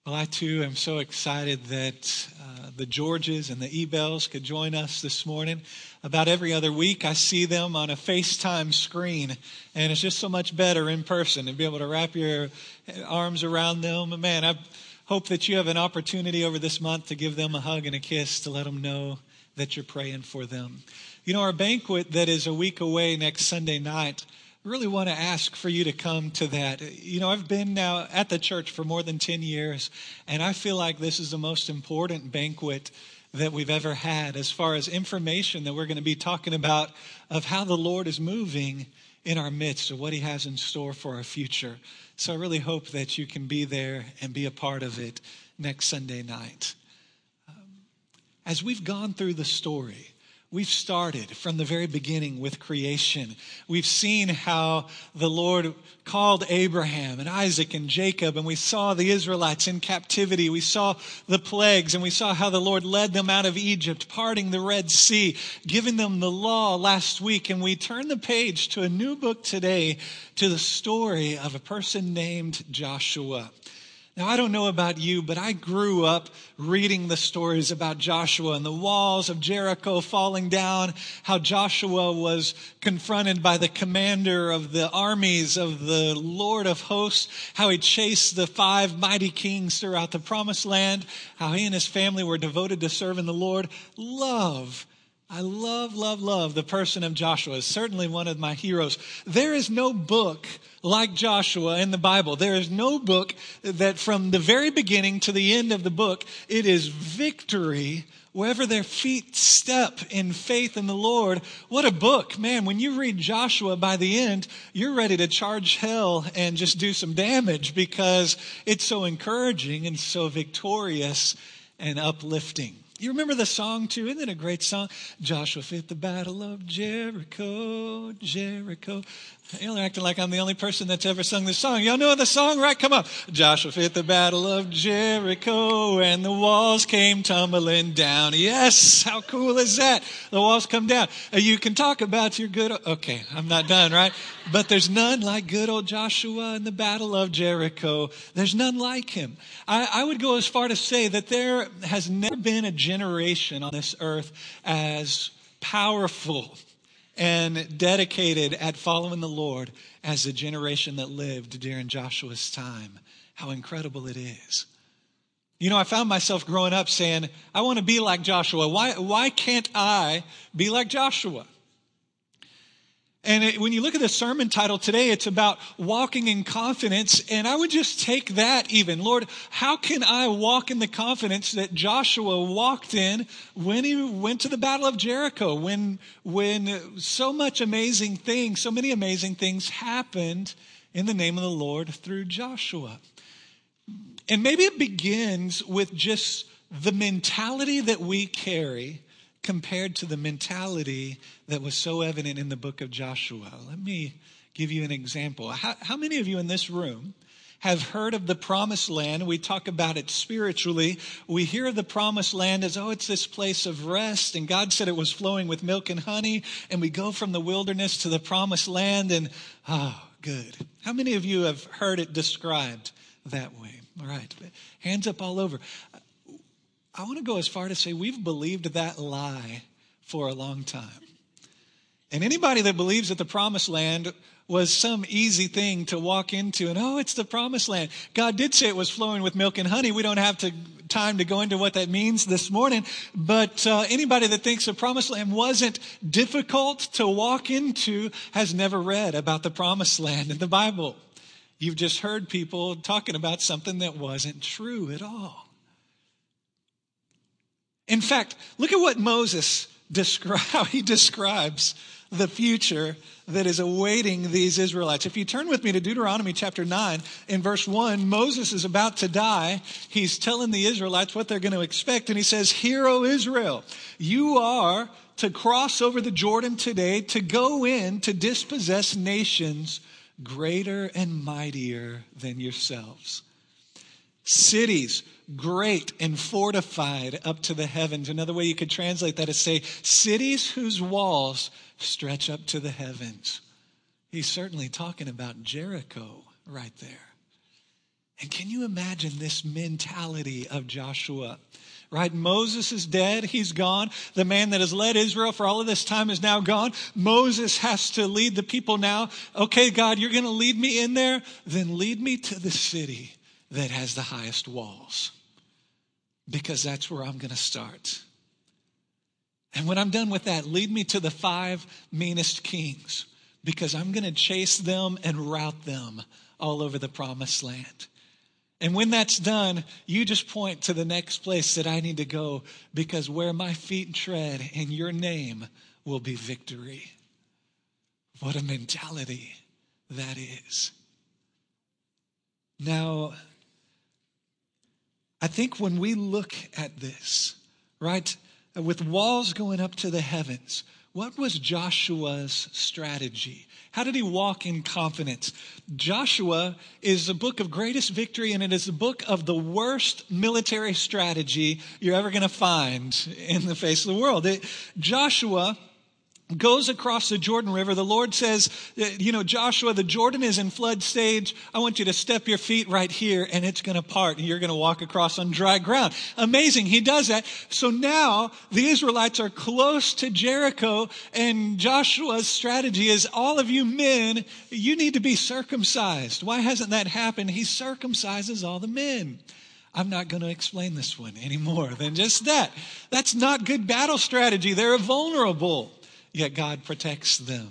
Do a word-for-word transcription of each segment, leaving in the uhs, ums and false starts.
Well, I too am so excited that uh, the Georges and the Ebels could join us this morning. About every other week, I see them on a FaceTime screen, and it's just so much better in person to be able to wrap your arms around them. Man, I hope that you have an opportunity over this month to give them a hug and a kiss to let them know that you're praying for them. You know, our banquet that is a week away next Sunday night, I really want to ask for you to come to that. You know, I've been now at the church for more than ten years, and I feel like this is the most important banquet that we've ever had as far as information that we're going to be talking about of how the Lord is moving in our midst of what he has in store for our future. So I really hope that you can be there and be a part of it next Sunday night. Um, as we've gone through the story, we've started from the very beginning with creation. We've seen how the Lord called Abraham and Isaac and Jacob, and we saw the Israelites in captivity. We saw the plagues, and we saw how the Lord led them out of Egypt, parting the Red Sea, giving them the law last week. And we turn the page to a new book today, to the story of a person named Joshua. Now, I don't know about you, but I grew up reading the stories about Joshua and the walls of Jericho falling down, how Joshua was confronted by the commander of the armies of the Lord of hosts, how he chased the five mighty kings throughout the promised land, how he and his family were devoted to serving the Lord. Love. I love, love, love the person of Joshua. It's certainly one of my heroes. There is no book like Joshua in the Bible. There is no book that from the very beginning to the end of the book, it is victory wherever their feet step in faith in the Lord. What a book. Man, when you read Joshua by the end, you're ready to charge hell and just do some damage because it's so encouraging and so victorious and uplifting. You remember the song too? Isn't it a great song? Joshua fit the battle of Jericho, Jericho. Y'all are acting like I'm the only person that's ever sung this song. Y'all know the song, right? Come on. Joshua fit the battle of Jericho and the walls came tumbling down. Yes, how cool is that? The walls come down. You can talk about your good... Okay, I'm not done, right? But there's none like good old Joshua in the battle of Jericho. There's none like him. I, I would go as far to say that there has never been a generation on this earth as powerful and dedicated at following the Lord as the generation that lived during Joshua's time. How incredible it is. You know, I found myself growing up saying, I want to be like Joshua. Why, why can't I be like Joshua? And it, when you look at the sermon title today, it's about walking in confidence. And I would just take that even. Lord, how can I walk in the confidence that Joshua walked in when he went to the battle of Jericho? When, when so much amazing things, so many amazing things happened in the name of the Lord through Joshua. And maybe it begins with just the mentality that we carry compared to the mentality that was so evident in the book of Joshua. Let me give you an example. How, how many of you in this room have heard of the promised land? We talk about it spiritually. We hear of the promised land as, oh, it's this place of rest. And God said it was flowing with milk and honey. And we go from the wilderness to the promised land and, oh, good. How many of you have heard it described that way? All right. Hands up all over. I want to go as far to say we've believed that lie for a long time. And anybody that believes that the promised land was some easy thing to walk into and, oh, it's the promised land. God did say it was flowing with milk and honey. We don't have to, time to go into what that means this morning. But uh, anybody that thinks the promised land wasn't difficult to walk into has never read about the promised land in the Bible. You've just heard people talking about something that wasn't true at all. In fact, look at what Moses describes, how he describes the future that is awaiting these Israelites. If you turn with me to Deuteronomy chapter nine, in verse one, Moses is about to die. He's telling the Israelites what they're going to expect. And he says, "Hear, O Israel, you are to cross over the Jordan today to go in to dispossess nations greater and mightier than yourselves. Cities great and fortified up to the heavens." Another way you could translate that is say, cities whose walls stretch up to the heavens. He's certainly talking about Jericho right there. And can you imagine this mentality of Joshua? Right? Moses is dead. He's gone. The man that has led Israel for all of this time is now gone. Moses has to lead the people now. Okay, God, you're going to lead me in there. Then lead me to the city that has the highest walls, because that's where I'm going to start. And when I'm done with that, lead me to the five meanest kings, because I'm going to chase them and rout them all over the promised land. And when that's done, you just point to the next place that I need to go, because where my feet tread in your name will be victory. What a mentality that is. Now, I think when we look at this, right, with walls going up to the heavens, what was Joshua's strategy? How did he walk in confidence? Joshua is a book of greatest victory, and it is a book of the worst military strategy you're ever going to find in the face of the world. It, Joshua goes across the Jordan River. The Lord says, you know, Joshua, the Jordan is in flood stage. I want you to step your feet right here, and it's going to part, and you're going to walk across on dry ground. Amazing. He does that. So now the Israelites are close to Jericho, and Joshua's strategy is, all of you men, you need to be circumcised. Why hasn't that happened? He circumcises all the men. I'm not going to explain this one any more than just that. That's not good battle strategy. They're vulnerable. Yet God protects them.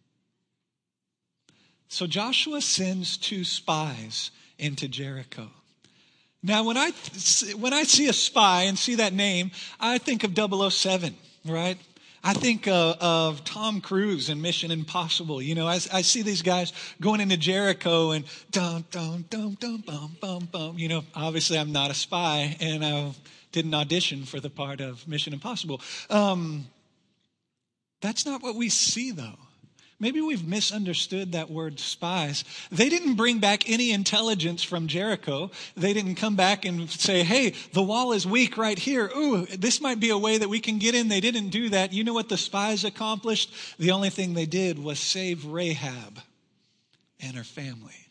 So Joshua sends two spies into Jericho. Now, when I when I see a spy and see that name, I think of double oh seven, right? I think uh, of Tom Cruise in Mission Impossible. You know, I, I see these guys going into Jericho and dum, dum, dum, dum, bum, bum, bum. You know, obviously I'm not a spy, and I didn't audition for the part of Mission Impossible. Um That's not what we see, though. Maybe we've misunderstood that word spies. They didn't bring back any intelligence from Jericho. They didn't come back and say, hey, the wall is weak right here. Ooh, this might be a way that we can get in. They didn't do that. You know what the spies accomplished? The only thing they did was save Rahab and her family.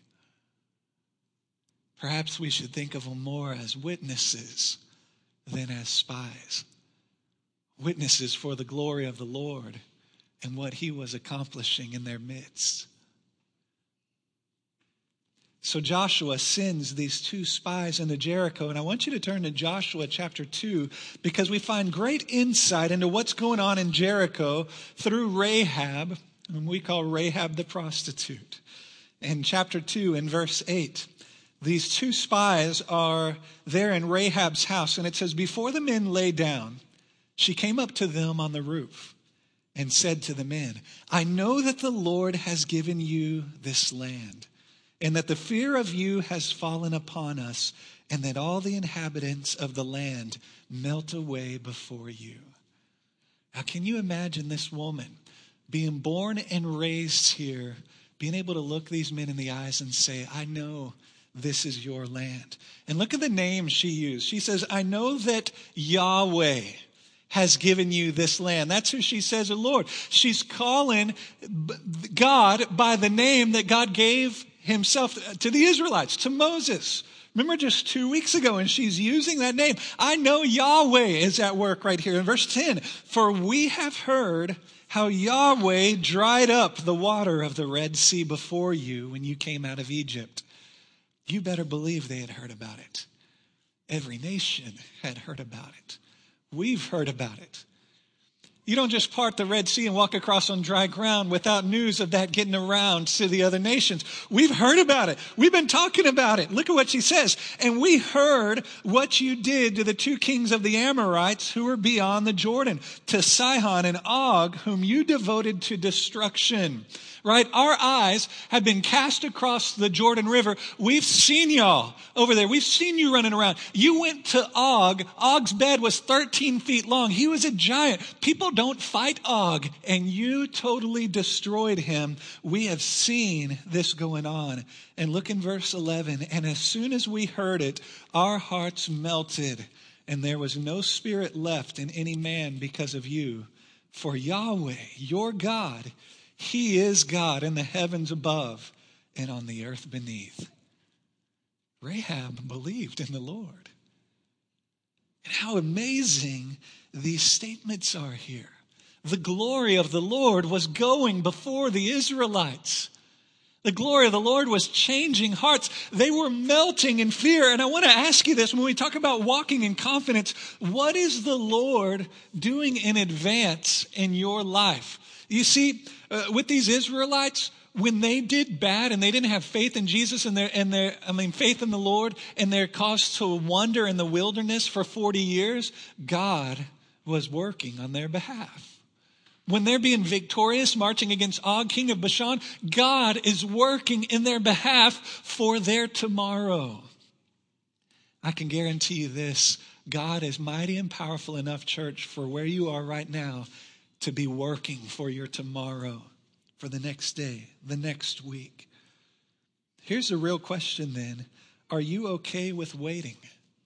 Perhaps we should think of them more as witnesses than as spies. Witnesses for the glory of the Lord and what he was accomplishing in their midst. So Joshua sends these two spies into Jericho, and I want you to turn to Joshua chapter two, because we find great insight into what's going on in Jericho through Rahab, whom we call Rahab the prostitute. In chapter two, in verse eight, these two spies are there in Rahab's house, and it says, before the men lay down, she came up to them on the roof and said to the men, I know that the Lord has given you this land, and that the fear of you has fallen upon us, and that all the inhabitants of the land melt away before you. Now, can you imagine this woman being born and raised here, being able to look these men in the eyes and say, I know this is your land. And look at the name she used. She says, I know that Yahweh has given you this land. That's who she says, the Lord. She's calling God by the name that God gave himself to the Israelites, to Moses. Remember just two weeks ago, and she's using that name. I know Yahweh is at work right here in verse ten. For we have heard how Yahweh dried up the water of the Red Sea before you when you came out of Egypt. You better believe they had heard about it. Every nation had heard about it. We've heard about it. You don't just part the Red Sea and walk across on dry ground without news of that getting around to the other nations. We've heard about it. We've been talking about it. Look at what she says. And we heard what you did to the two kings of the Amorites who were beyond the Jordan, to Sihon and Og, whom you devoted to destruction. Right? Our eyes have been cast across the Jordan River. We've seen y'all over there. We've seen you running around. You went to Og. Og's bed was thirteen feet long. He was a giant. People don't fight Og, and you totally destroyed him. We have seen this going on. And look in verse eleven. And as soon as we heard it, our hearts melted, and there was no spirit left in any man because of you. For Yahweh, your God, he is God in the heavens above and on the earth beneath. Rahab believed in the Lord. And how amazing these statements are here. The glory of the Lord was going before the Israelites. The glory of the Lord was changing hearts. They were melting in fear. And I want to ask you this, when we talk about walking in confidence, what is the Lord doing in advance in your life? You see, uh, with these Israelites, when they did bad and they didn't have faith in Jesus and their, and their, I mean, faith in the Lord, and they're caused to wander in the wilderness for forty years, God was working on their behalf. When they're being victorious, marching against Og, king of Bashan, God is working in their behalf for their tomorrow. I can guarantee you this, God is mighty and powerful enough, church, for where you are right now to be working for your tomorrow, for the next day, the next week. Here's the real question then. Are you okay with waiting?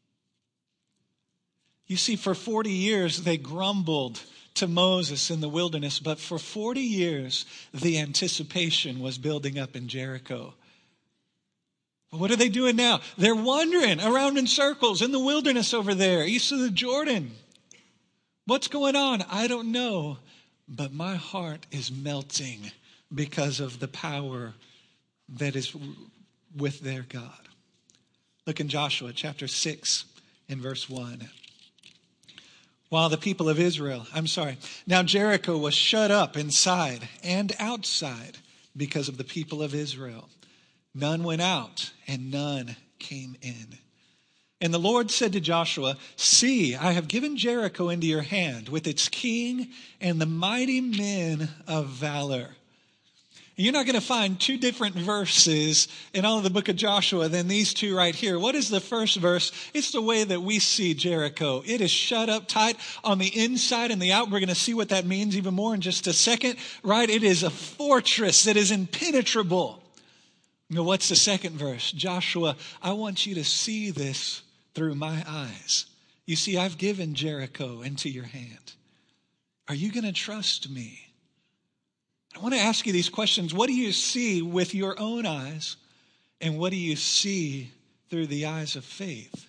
You see, for forty years, they grumbled to Moses in the wilderness, but for forty years, the anticipation was building up in Jericho. What are they doing now? They're wandering around in circles in the wilderness over there, east of the Jordan. What's going on? I don't know, but my heart is melting because of the power that is with their God. Look in Joshua chapter six in verse one. While the people of Israel, I'm sorry, now Jericho was shut up inside and outside because of the people of Israel. None went out and none came in. And the Lord said to Joshua, see, I have given Jericho into your hand with its king and the mighty men of valor. You're not going to find two different verses in all of the book of Joshua than these two right here. What is the first verse? It's the way that we see Jericho. It is shut up tight on the inside and the out. We're going to see what that means even more in just a second, right? It is a fortress that is impenetrable. You know, what's the second verse? Joshua, I want you to see this through my eyes. You see, I've given Jericho into your hand. Are you going to trust me? I want to ask you these questions. What do you see with your own eyes? And what do you see through the eyes of faith?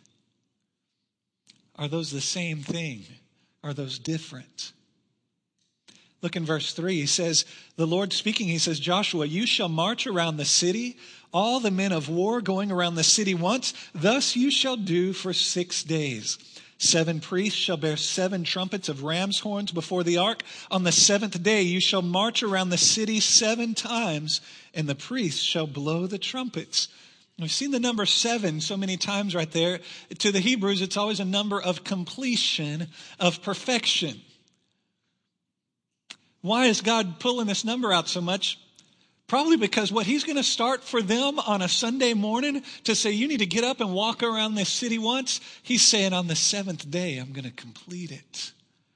Are those the same thing? Are those different? Look in verse three. He says, the Lord speaking, he says, Joshua, you shall march around the city, all the men of war going around the city once. Thus you shall do for six days. Seven priests shall bear seven trumpets of ram's horns before the ark. On the seventh day you shall march around the city seven times, and the priests shall blow the trumpets. We've seen the number seven so many times right there. To the Hebrews, it's always a number of completion, of perfection. Why is God pulling this number out so much? Probably because what he's going to start for them on a Sunday morning to say, you need to get up and walk around this city once. He's saying on the seventh day, I'm going to complete it.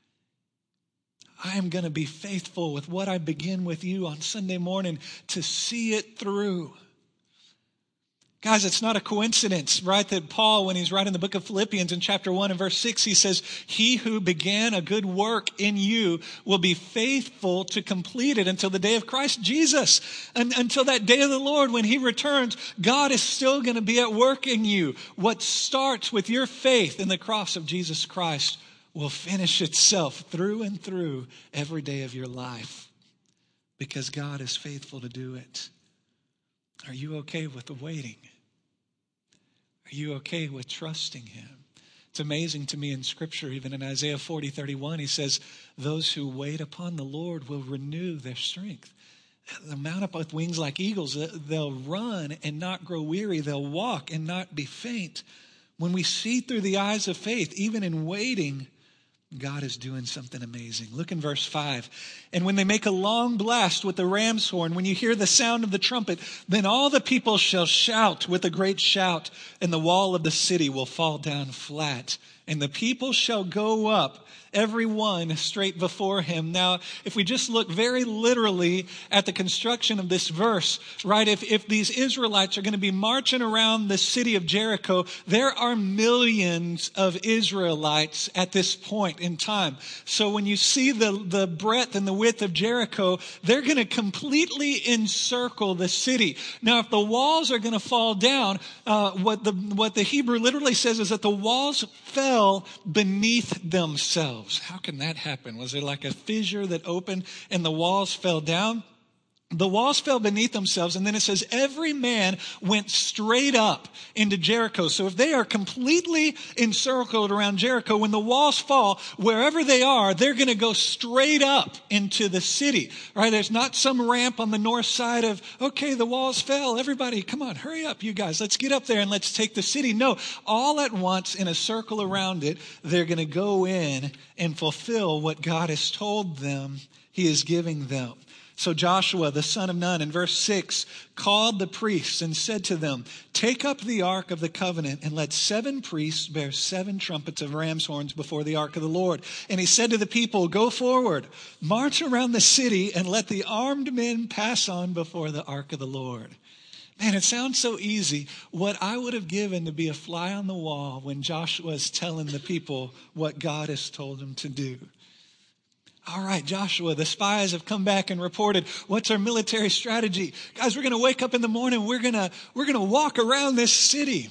I am going to be faithful with what I begin with you on Sunday morning to see it through. Guys, it's not a coincidence, right, that Paul, when he's writing the book of Philippians in chapter one and verse six, he says, he who began a good work in you will be faithful to complete it until the day of Christ Jesus. And until that day of the Lord, when he returns, God is still going to be at work in you. What starts with your faith in the cross of Jesus Christ will finish itself through and through every day of your life, because God is faithful to do it. Are you okay with the waiting? Are you okay with trusting him? It's amazing to me in Scripture, even in Isaiah forty, thirty-one, he says, those who wait upon the Lord will renew their strength. They'll mount up with wings like eagles. They'll run and not grow weary. They'll walk and not be faint. When we see through the eyes of faith, even in waiting, God is doing something amazing. Look in verse five. And when they make a long blast with the ram's horn, when you hear the sound of the trumpet, then all the people shall shout with a great shout, and the wall of the city will fall down flat, and the people shall go up, every one straight before him. Now, if we just look very literally at the construction of this verse, right, if, if these Israelites are going to be marching around the city of Jericho, there are millions of Israelites at this point in time. So when you see the, the breadth and the width of Jericho, they're going to completely encircle the city. Now, if the walls are going to fall down, uh, what the, what the Hebrew literally says is that the walls fell beneath themselves. How can that happen? Was there like a fissure that opened and the walls fell down? The walls fell beneath themselves, and then it says every man went straight up into Jericho. So if they are completely encircled around Jericho, when the walls fall, wherever they are, they're going to go straight up into the city, right? There's not some ramp on the north side of, okay, the walls fell. Everybody, come on, hurry up, you guys. Let's get up there and let's take the city. No, all at once in a circle around it, they're going to go in and fulfill what God has told them he is giving them. So Joshua, the son of Nun, in verse six, called the priests and said to them, take up the ark of the covenant and let seven priests bear seven trumpets of ram's horns before the ark of the Lord. And he said to the people, go forward, march around the city and let the armed men pass on before the ark of the Lord. Man, it sounds so easy. What I would have given to be a fly on the wall when Joshua is telling the people what God has told him to do. All right, Joshua, the spies have come back and reported, what's our military strategy? Guys, we're going to wake up in the morning. We're going to, we're going to walk around this city.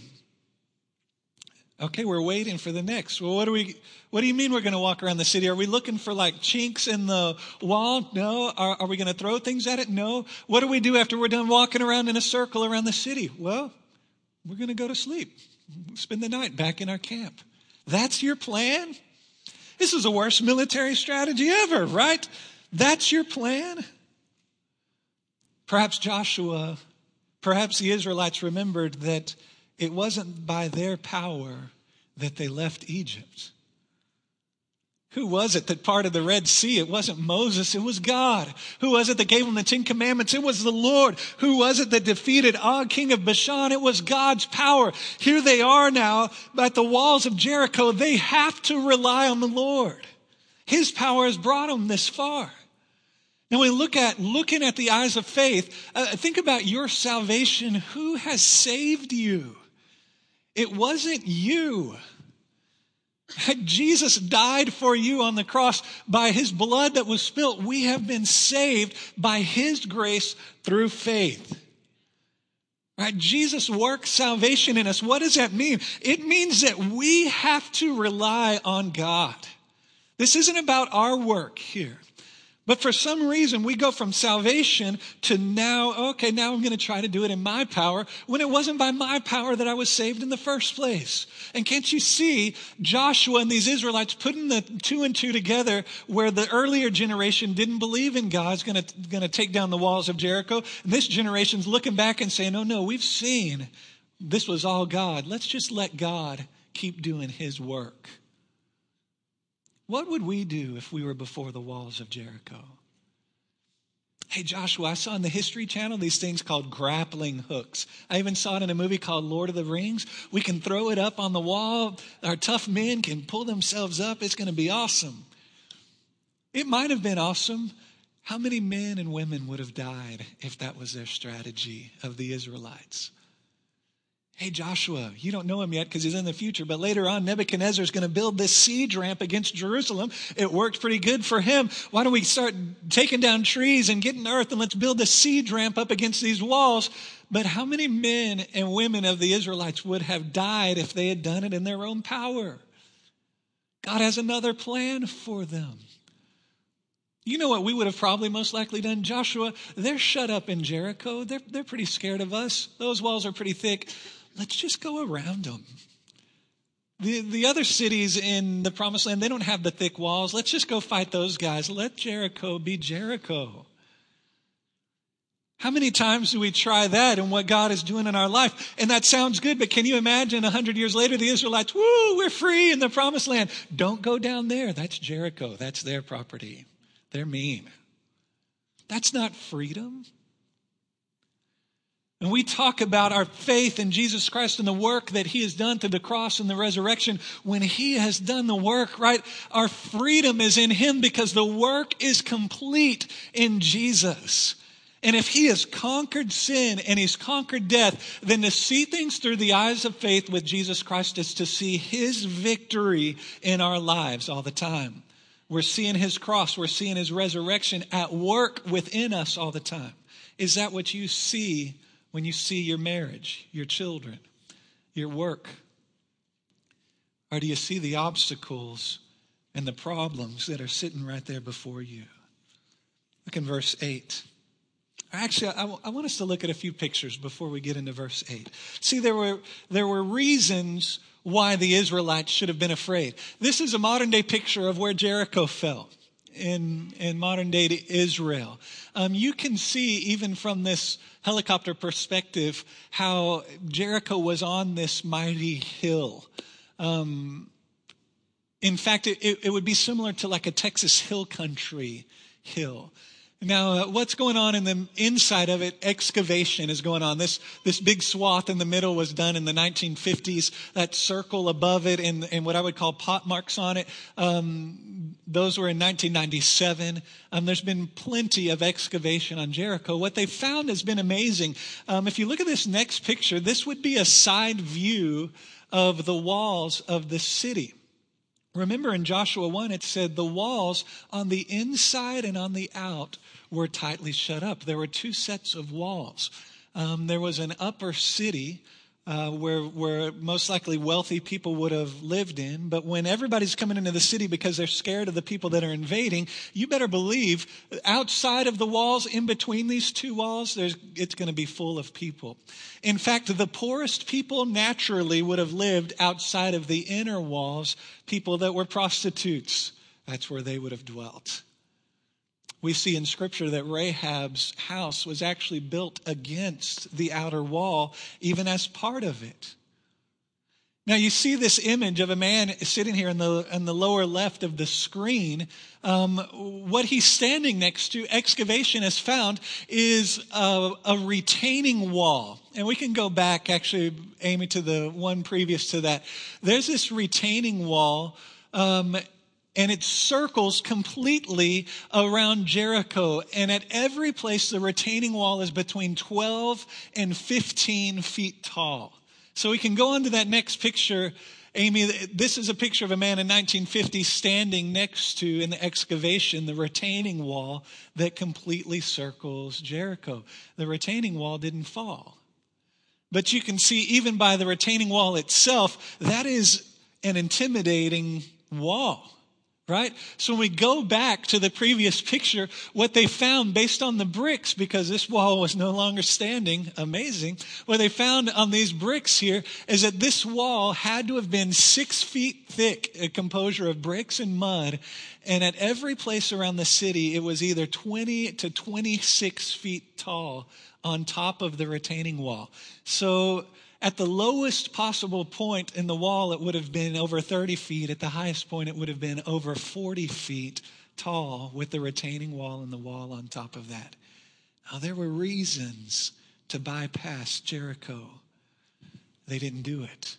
Okay, we're waiting for the next. Well, what do we, what do you mean we're going to walk around the city? Are we looking for like chinks in the wall? No. Are, are we going to throw things at it? No. What do we do after we're done walking around in a circle around the city? Well, we're going to go to sleep. Spend the night back in our camp. That's your plan? This is the worst military strategy ever, right? That's your plan? Perhaps Joshua, perhaps the Israelites remembered that it wasn't by their power that they left Egypt. Who was it that parted the Red Sea? It wasn't Moses, it was God. Who was it that gave them the Ten Commandments? It was the Lord. Who was it that defeated Og, king of Bashan? It was God's power. Here they are now at the walls of Jericho. They have to rely on the Lord. His power has brought them this far. Now we look at, looking at the eyes of faith, uh, think about your salvation. Who has saved you? It wasn't you. Jesus died for you on the cross. By his blood that was spilt, we have been saved by his grace through faith. Right? Jesus works salvation in us. What does that mean? It means that we have to rely on God. This isn't about our work here. But for some reason, we go from salvation to now, okay, now I'm going to try to do it in my power, when it wasn't by my power that I was saved in the first place. And can't you see Joshua and these Israelites putting the two and two together, where the earlier generation didn't believe in God's going to, going to take down the walls of Jericho. And this generation's looking back and saying, oh no, we've seen this was all God. Let's just let God keep doing his work. What would we do if we were before the walls of Jericho? Hey, Joshua, I saw on the History Channel these things called grappling hooks. I even saw it in a movie called Lord of the Rings. We can throw it up on the wall. Our tough men can pull themselves up. It's going to be awesome. It might have been awesome. How many men and women would have died if that was their strategy of the Israelites? Hey, Joshua, you don't know him yet because he's in the future, but later on, Nebuchadnezzar is going to build this siege ramp against Jerusalem. It worked pretty good for him. Why don't we start taking down trees and getting earth and let's build a siege ramp up against these walls? But how many men and women of the Israelites would have died if they had done it in their own power? God has another plan for them. You know what we would have probably most likely done? Joshua, they're shut up in Jericho. They're, they're pretty scared of us. Those walls are pretty thick. Let's just go around them. The, the other cities in the Promised Land, they don't have the thick walls. Let's just go fight those guys. Let Jericho be Jericho. How many times do we try that and what God is doing in our life? And that sounds good, but can you imagine a hundred years later, the Israelites, woo, we're free in the Promised Land. Don't go down there. That's Jericho. That's their property. They're mean. That's not freedom. And we talk about our faith in Jesus Christ and the work that he has done through the cross and the resurrection. When he has done the work, right? Our freedom is in him because the work is complete in Jesus. And if he has conquered sin and he's conquered death, then to see things through the eyes of faith with Jesus Christ is to see his victory in our lives all the time. We're seeing his cross. We're seeing his resurrection at work within us all the time. Is that what you see when you see your marriage, your children, your work? Or do you see the obstacles and the problems that are sitting right there before you? Look in verse eight. Actually, I, I want us to look at a few pictures before we get into verse eight. See, there were, there were reasons why the Israelites should have been afraid. This is a modern day picture of where Jericho fell in, in modern day Israel. Um, you can see even from this helicopter perspective how Jericho was on this mighty hill. Um, in fact, it, it, it would be similar to like a Texas hill country hill. Now, uh, what's going on in the inside of it? Excavation is going on. This this big swath in the middle was done in the nineteen fifties. That circle above it and, and what I would call pot marks on it, um, those were in nineteen ninety-seven. Um, there's been plenty of excavation on Jericho. What they found has been amazing. Um, if you look at this next picture, this would be a side view of the walls of the city. Remember in Joshua one, it said the walls on the inside and on the out were tightly shut up. There were two sets of walls. Um, there was an upper city uh, where, where most likely wealthy people would have lived in. But when everybody's coming into the city because they're scared of the people that are invading, you better believe outside of the walls, in between these two walls, there's, it's going to be full of people. In fact, the poorest people naturally would have lived outside of the inner walls, people that were prostitutes. That's where they would have dwelt. We see in Scripture that Rahab's house was actually built against the outer wall, even as part of it. Now you see this image of a man sitting here in the in the lower left of the screen. Um, what he's standing next to, excavation has found, is a, a retaining wall. And we can go back, actually, Amy, to the one previous to that. There's this retaining wall, um, and it circles completely around Jericho. And at every place, the retaining wall is between twelve and fifteen feet tall. So we can go on to that next picture. Amy, this is a picture of a man in nineteen fifty standing next to, in the excavation, the retaining wall that completely circles Jericho. The retaining wall didn't fall. But you can see even by the retaining wall itself, that is an intimidating wall. Right? So when we go back to the previous picture, what they found based on the bricks, because this wall was no longer standing, amazing, what they found on these bricks here is that this wall had to have been six feet thick, a composure of bricks and mud. And at every place around the city, it was either twenty to twenty-six feet tall on top of the retaining wall. So at the lowest possible point in the wall, it would have been over thirty feet. At the highest point, it would have been over forty feet tall with the retaining wall and the wall on top of that. Now, there were reasons to bypass Jericho. They didn't do it.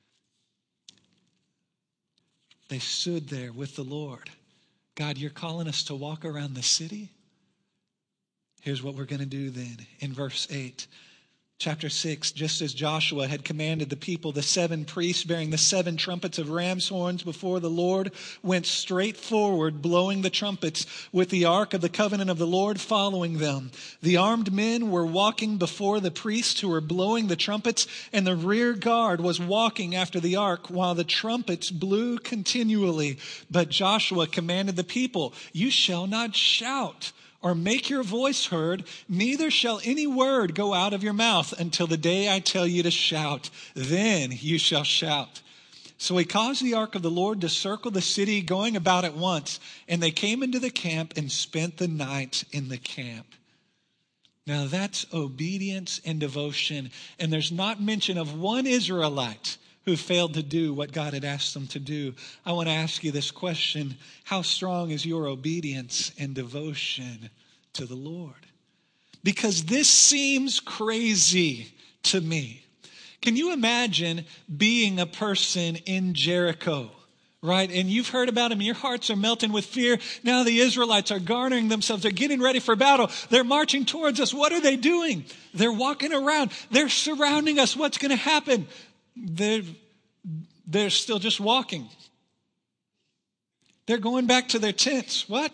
They stood there with the Lord. God, you're calling us to walk around the city? Here's what we're going to do then in verse eight. Chapter six, just as Joshua had commanded the people, the seven priests bearing the seven trumpets of ram's horns before the Lord went straight forward, blowing the trumpets, with the ark of the covenant of the Lord following them. The armed men were walking before the priests who were blowing the trumpets, and the rear guard was walking after the ark while the trumpets blew continually. But Joshua commanded the people, "You shall not shout or make your voice heard, neither shall any word go out of your mouth until the day I tell you to shout. Then you shall shout." So he caused the ark of the Lord to circle the city, going about at once. And they came into the camp and spent the night in the camp. Now that's obedience and devotion. And there's not mention of one Israelite who failed to do what God had asked them to do. I want to ask you this question. How strong is your obedience and devotion to the Lord? because this seems crazy to me. Can you imagine being a person in Jericho, right? And you've heard about them. Your hearts are melting with fear. Now the Israelites are garnering themselves. They're getting ready for battle. They're marching towards us. What are they doing? They're walking around. They're surrounding us. What's going to happen? They're, they're still just walking. They're going back to their tents. What?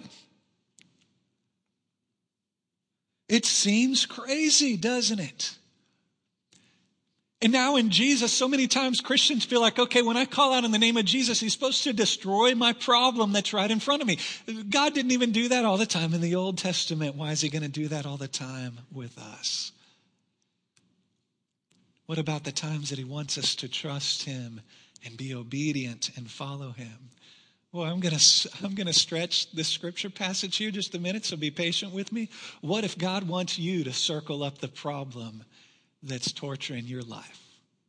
It seems crazy, doesn't it? And now in Jesus, so many times Christians feel like, okay, when I call out in the name of Jesus, he's supposed to destroy my problem that's right in front of me. God didn't even do that all the time in the Old Testament. Why is he going to do that all the time with us? What about the times that he wants us to trust him and be obedient and follow him? Well, I'm going to I'm going to stretch this scripture passage here just a minute, so be patient with me. What if God wants you to circle up the problem that's torturing your life?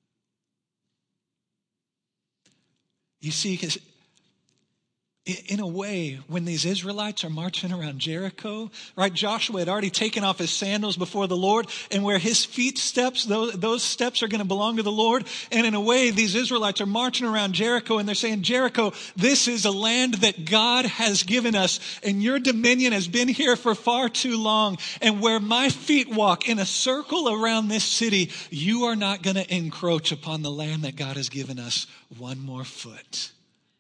You see, because in a way, when these Israelites are marching around Jericho, right, Joshua had already taken off his sandals before the Lord, and where his feet steps, those, those steps are going to belong to the Lord. And in a way, these Israelites are marching around Jericho, and they're saying, Jericho, this is a land that God has given us, and your dominion has been here for far too long. And where my feet walk in a circle around this city, you are not going to encroach upon the land that God has given us one more foot.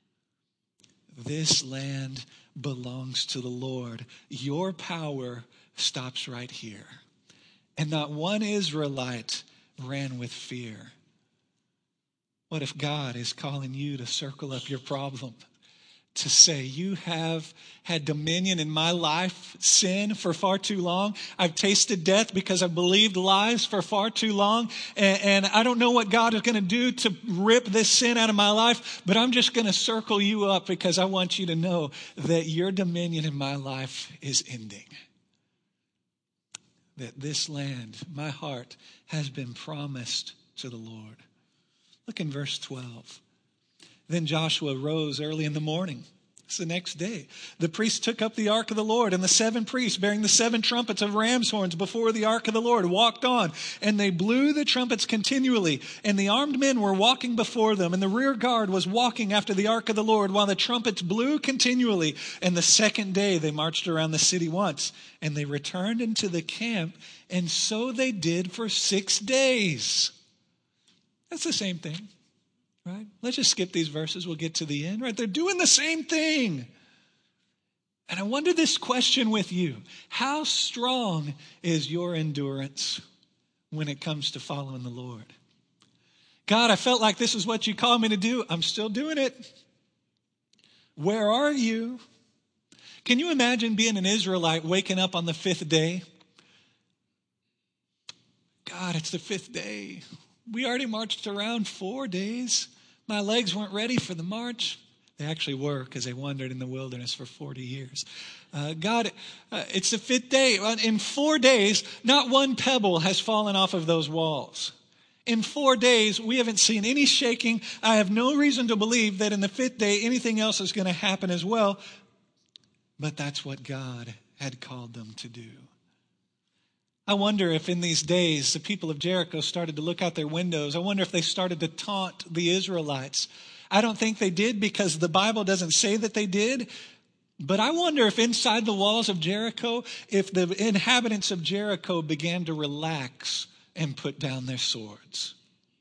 This land belongs to the Lord. Your power stops right here. And not one Israelite ran with fear. What if God is calling you to circle up your problem? To say, you have had dominion in my life, sin, for far too long. I've tasted death because I've believed lies for far too long. And, and I don't know what God is going to do to rip this sin out of my life, but I'm just going to circle you up because I want you to know that your dominion in my life is ending. That this land, my heart, has been promised to the Lord. Look in verse twelve. Then Joshua rose early in the morning. It's the next day. The priests took up the ark of the Lord, and the seven priests bearing the seven trumpets of ram's horns before the ark of the Lord walked on, and they blew the trumpets continually. And the armed men were walking before them, and the rear guard was walking after the ark of the Lord while the trumpets blew continually. And the second day they marched around the city once, and they returned into the camp, and so they did for six days. That's the same thing. Right? Let's just skip these verses. We'll get to the end. Right? They're doing the same thing. And I wonder this question with you. How strong is your endurance when it comes to following the Lord? God, I felt like this is what you called me to do. I'm still doing it. Where are you? Can you imagine being an Israelite waking up on the fifth day? God, it's the fifth day. We already marched around four days. My legs weren't ready for the march. They actually were, because they wandered in the wilderness for forty years. Uh, God, uh, it's the fifth day. In four days, not one pebble has fallen off of those walls. In four days, we haven't seen any shaking. I have no reason to believe that in the fifth day, anything else is going to happen as well. But that's what God had called them to do. I wonder if in these days the people of Jericho started to look out their windows. I wonder if they started to taunt the Israelites. I don't think they did, because the Bible doesn't say that they did. But I wonder if inside the walls of Jericho, if the inhabitants of Jericho began to relax and put down their swords.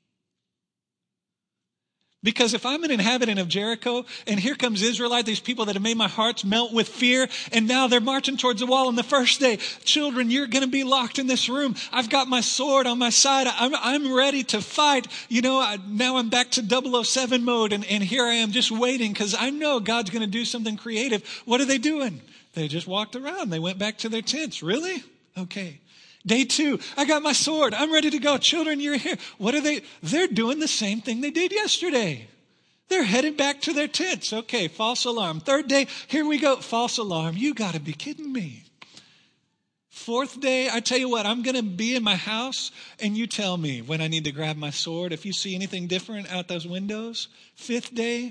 Because if I'm an inhabitant of Jericho, and here comes Israelite, these people that have made my heart melt with fear, and now they're marching towards the wall on the first day. Children, you're going to be locked in this room. I've got my sword on my side. I'm, I'm ready to fight. You know, I, now I'm back to double oh seven mode, and, and here I am just waiting because I know God's going to do something creative. What are they doing? They just walked around. They went back to their tents. Really? Okay. Day two, I got my sword. I'm ready to go. Children, you're here. What are they? They're doing the same thing they did yesterday. They're headed back to their tents. Okay, false alarm. Third day, here we go. False alarm. You got to be kidding me. Fourth day, I tell you what, I'm going to be in my house, and you tell me when I need to grab my sword. If you see anything different out those windows. Fifth day,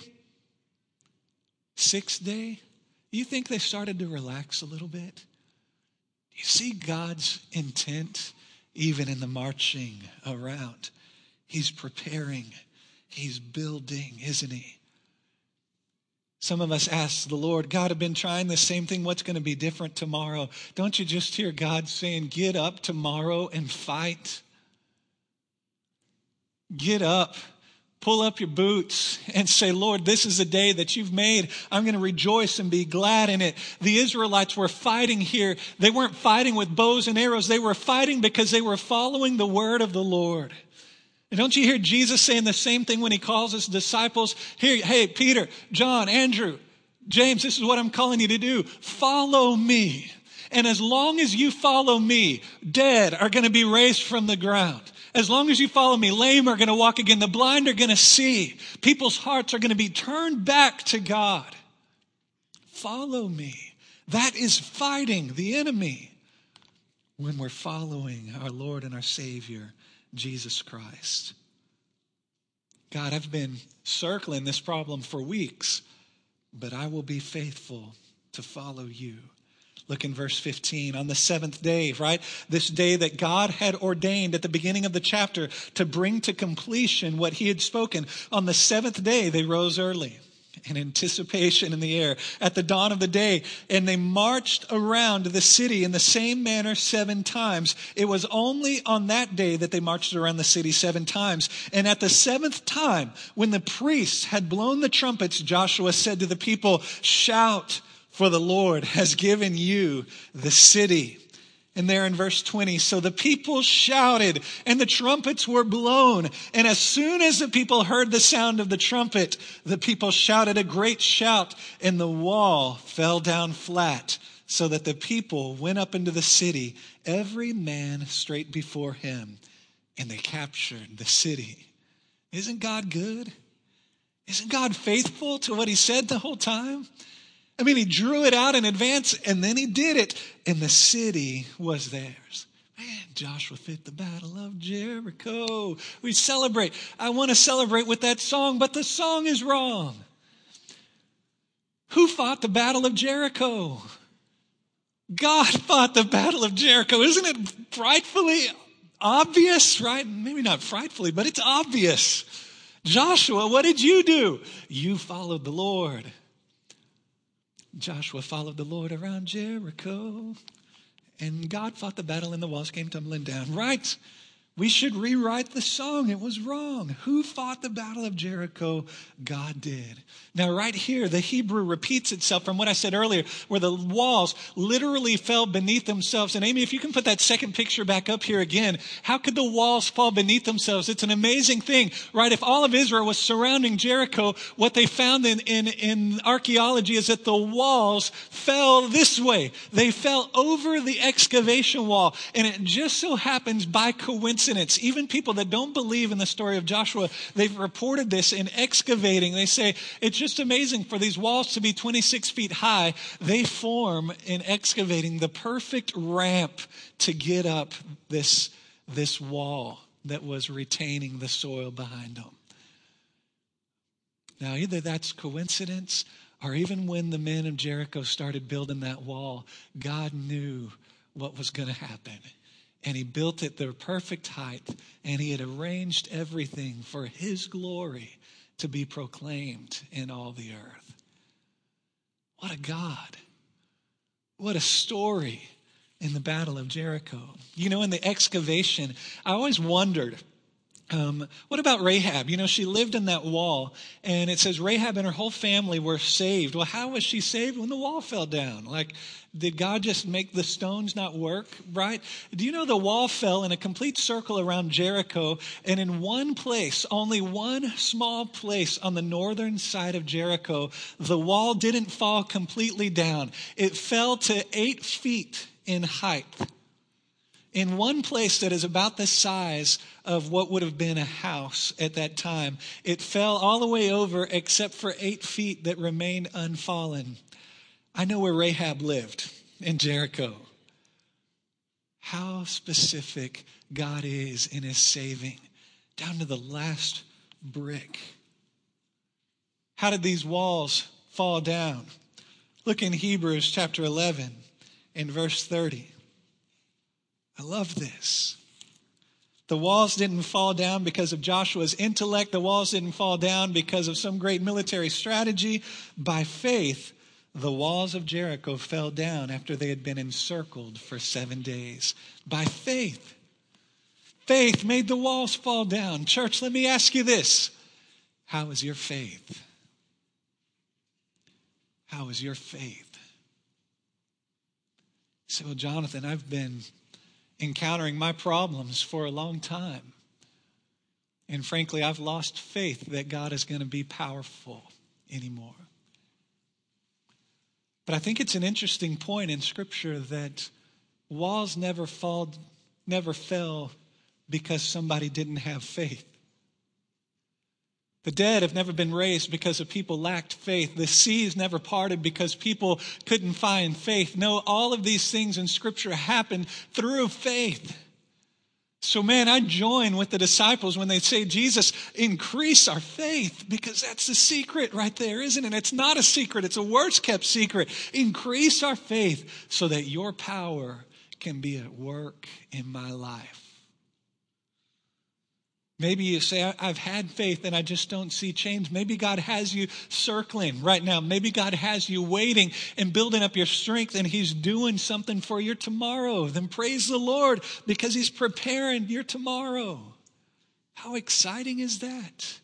sixth day, you think they started to relax a little bit? You see God's intent even in the marching around. He's preparing. He's building, isn't he? Some of us ask the Lord, God, I've been trying the same thing. What's going to be different tomorrow? Don't you just hear God saying, get up tomorrow and fight? Get up. Pull up your boots and say, Lord, this is a day that you've made. I'm going to rejoice and be glad in it. The Israelites were fighting here. They weren't fighting with bows and arrows. They were fighting because they were following the word of the Lord. And don't you hear Jesus saying the same thing when he calls his disciples? Here, hey, Peter, John, Andrew, James, this is what I'm calling you to do. Follow me. And as long as you follow me, dead are going to be raised from the ground. As long as you follow me, lame are going to walk again. The blind are going to see. People's hearts are going to be turned back to God. Follow me. That is fighting the enemy when we're following our Lord and our Savior, Jesus Christ. God, I've been circling this problem for weeks, but I will be faithful to follow you. Look in verse fifteen. On the seventh day, right? This day that God had ordained at the beginning of the chapter to bring to completion what he had spoken. On the seventh day, they rose early in anticipation in the air at the dawn of the day. And they marched around the city in the same manner seven times. It was only on that day that they marched around the city seven times. And at the seventh time, when the priests had blown the trumpets, Joshua said to the people, shout, for the Lord has given you the city. And there in verse twenty, so the people shouted and the trumpets were blown. And as soon as the people heard the sound of the trumpet, the people shouted a great shout and the wall fell down flat so that the people went up into the city, every man straight before him, and they captured the city. Isn't God good? Isn't God faithful to what he said the whole time? I mean, he drew it out in advance and then he did it. And the city was theirs. Man, Joshua fit the battle of Jericho. We celebrate. I want to celebrate with that song, but the song is wrong. Who fought the battle of Jericho? God fought the battle of Jericho. Isn't it frightfully obvious, right? Maybe not frightfully, but it's obvious. Joshua, what did you do? You followed the Lord. Joshua followed the Lord around Jericho, and God fought the battle and the walls came tumbling down. Right? We should rewrite the song. It was wrong. Who fought the battle of Jericho? God did. Now, right here, the Hebrew repeats itself from what I said earlier, where the walls literally fell beneath themselves. And Amy, if you can put that second picture back up here again, how could the walls fall beneath themselves? It's an amazing thing, right? If all of Israel was surrounding Jericho, what they found in, in, in archaeology is that the walls fell this way. They fell over the excavation wall. And it just so happens by coincidence, even people that don't believe in the story of Joshua, they've reported this in excavating. They say it's just amazing for these walls to be twenty-six feet high. They form in excavating the perfect ramp to get up this, this wall that was retaining the soil behind them. Now, either that's coincidence or even when the men of Jericho started building that wall, God knew what was going to happen. And he built it the perfect height, and he had arranged everything for his glory to be proclaimed in all the earth. What a God. What a story in the Battle of Jericho. You know, in the excavation, I always wondered, Um, what about Rahab? You know, she lived in that wall, and it says Rahab and her whole family were saved. Well, how was she saved when the wall fell down? Like, did God just make the stones not work, right? Do you know the wall fell in a complete circle around Jericho, and in one place, only one small place on the northern side of Jericho, the wall didn't fall completely down. It fell to eight feet in height. In one place that is about the size of what would have been a house at that time, it fell all the way over except for eight feet that remained unfallen. I know where Rahab lived, in Jericho. How specific God is in his saving, down to the last brick. How did these walls fall down? Look in Hebrews chapter eleven in verse thirty. I love this. The walls didn't fall down because of Joshua's intellect. The walls didn't fall down because of some great military strategy. By faith, the walls of Jericho fell down after they had been encircled for seven days. By faith. Faith made the walls fall down. Church, let me ask you this. How is your faith? How is your faith? You say, well, Jonathan, I've been encountering my problems for a long time. And frankly, I've lost faith that God is going to be powerful anymore. But I think it's an interesting point in Scripture that walls never fall, never fell because somebody didn't have faith. The dead have never been raised because of people lacked faith. The seas never parted because people couldn't find faith. No, all of these things in Scripture happened through faith. So man, I join with the disciples when they say, Jesus, increase our faith, because that's the secret right there, isn't it? It's not a secret. It's a worst kept secret. Increase our faith so that your power can be at work in my life. Maybe you say, I've had faith and I just don't see change. Maybe God has you circling right now. Maybe God has you waiting and building up your strength, and He's doing something for your tomorrow. Then praise the Lord, because He's preparing your tomorrow. How exciting is that?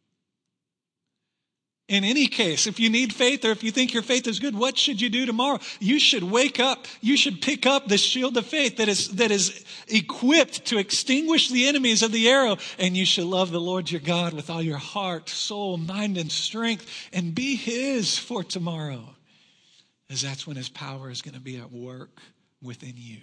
In any case, if you need faith or if you think your faith is good, what should you do tomorrow? You should wake up. You should pick up the shield of faith that is, that is equipped to extinguish the enemies of the arrow. And you should love the Lord your God with all your heart, soul, mind, and strength, and be His for tomorrow, as that's when His power is going to be at work within you.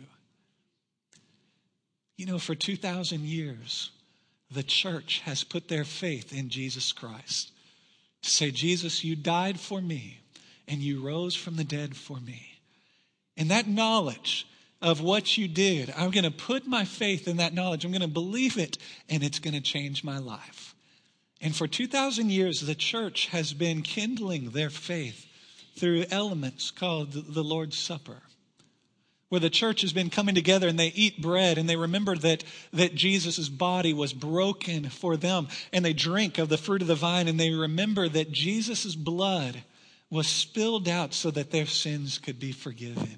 You know, for two thousand years, the church has put their faith in Jesus Christ. Say, Jesus, you died for me and you rose from the dead for me. And that knowledge of what you did, I'm going to put my faith in that knowledge. I'm going to believe it, and it's going to change my life. And for two thousand years, the church has been kindling their faith through elements called the Lord's Supper, where the church has been coming together and they eat bread and they remember that, that Jesus' body was broken for them, and they drink of the fruit of the vine and they remember that Jesus' blood was spilled out so that their sins could be forgiven.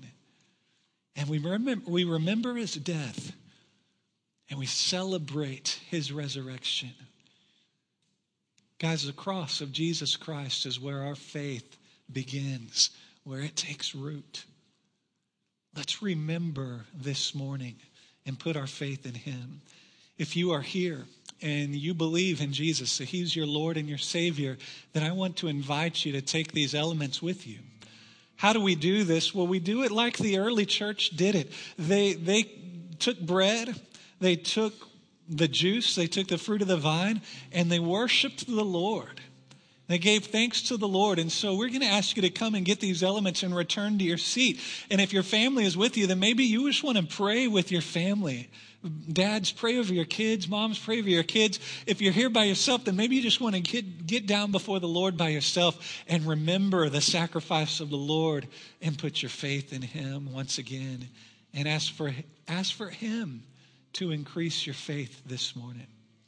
And we remember, we remember His death and we celebrate His resurrection. Guys, the cross of Jesus Christ is where our faith begins, where it takes root. Let's remember this morning and put our faith in Him. If you are here and you believe in Jesus, that He's your Lord and your Savior, then I want to invite you to take these elements with you. How do we do this? Well, we do it like the early church did it. They, they took bread, they took the juice, they took the fruit of the vine, and they worshiped the Lord. They gave thanks to the Lord. And so we're going to ask you to come and get these elements and return to your seat. And if your family is with you, then maybe you just want to pray with your family. Dads, pray over your kids. Moms, pray over your kids. If you're here by yourself, then maybe you just want to get, get down before the Lord by yourself and remember the sacrifice of the Lord and put your faith in Him once again. And ask for, ask for Him to increase your faith this morning.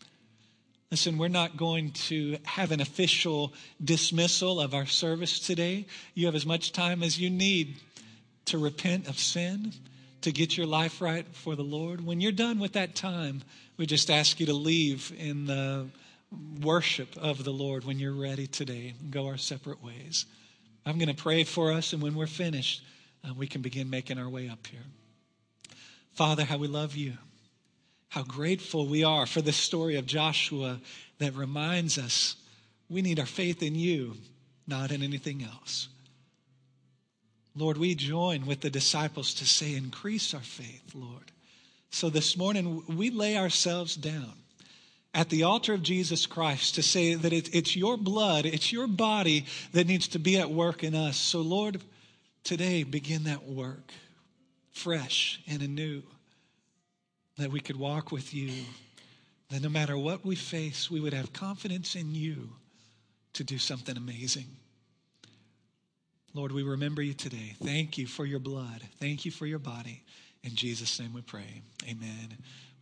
Listen, we're not going to have an official dismissal of our service today. You have as much time as you need to repent of sin, to get your life right for the Lord. When you're done with that time, we just ask you to leave in the worship of the Lord when you're ready today and go our separate ways. I'm going to pray for us, and when we're finished, uh, we can begin making our way up here. Father, how we love you. How grateful we are for this story of Joshua that reminds us we need our faith in you, not in anything else. Lord, we join with the disciples to say, increase our faith, Lord. So this morning, we lay ourselves down at the altar of Jesus Christ to say that it, it's your blood, it's your body that needs to be at work in us. So Lord, today begin that work fresh and anew. That we could walk with you, that no matter what we face, we would have confidence in you to do something amazing. Lord, we remember you today. Thank you for your blood. Thank you for your body. In Jesus' name we pray. Amen.